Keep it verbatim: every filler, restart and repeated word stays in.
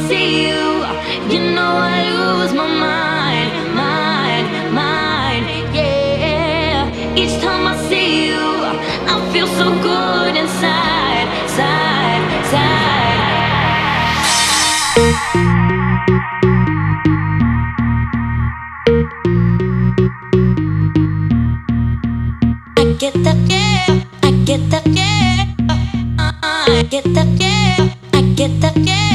see you, you know I lose my mind, mind, mind, yeah. Each time I see you, I feel so good inside, side, side. I get that, yeah, I get that, yeah, I get that, yeah, I get that, yeah.